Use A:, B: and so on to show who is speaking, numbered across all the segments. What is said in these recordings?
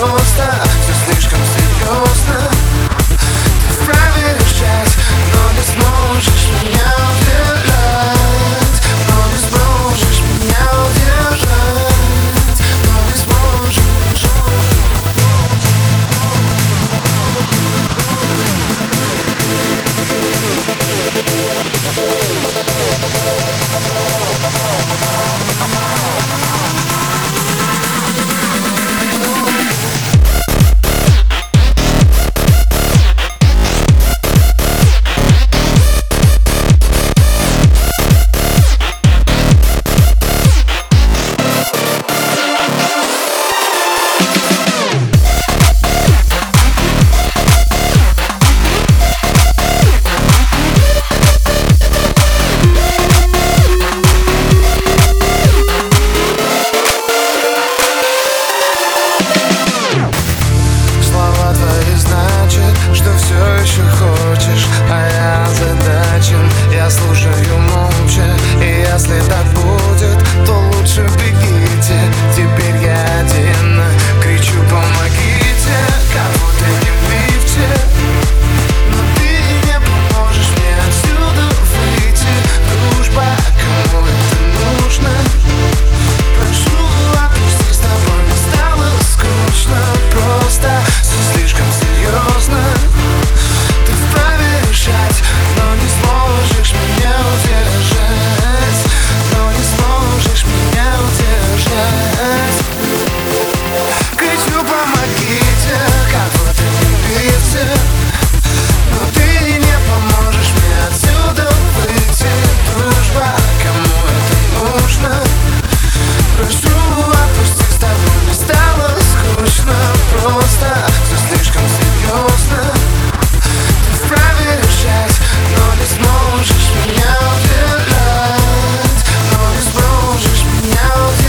A: просто все слишком серьезно. Ты вправе решать, но не сможешь меня удержать. Но не сможешь меня удержать. Но не сможешь. Что все еще хочешь, а я озадачен. Я слушаю молча, и если так будет, то лучше бегите. Теперь я один, кричу: помогите, кого-то не бивте. Но ты не поможешь мне отсюда выйти. Дружба, кому это нужно? Прошу, отпусти, с тобой мне стало скучно. Просто все слишком серьезно. Ты вправе решать, но не сможешь меня удержать. Но не сможешь меня удержать. Кричу: помогите, кого-то не бейте. Но ты не поможешь мне отсюда выйти. Дружба, кому это нужно? Прошу, отпусти, с тобой мне стало скучно. Просто все слишком серьезно. Ты вправе решать, но не сможешь меня удержать. Но не сможешь меня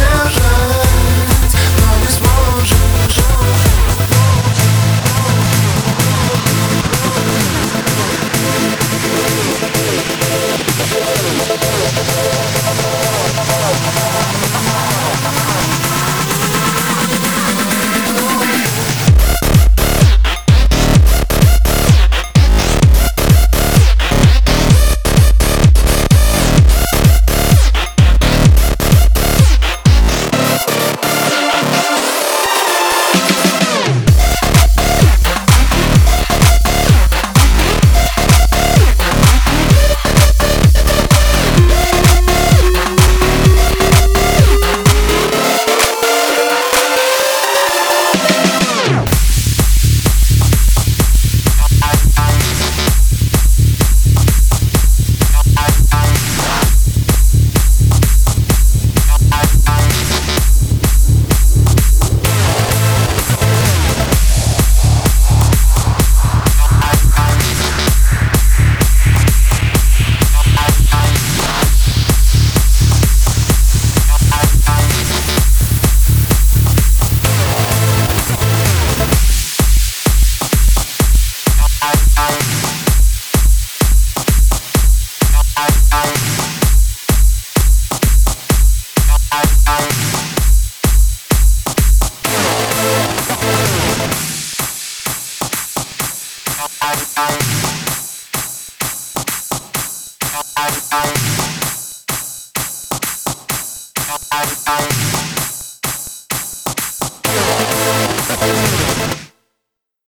A: удержать. Но не сможешь.
B: I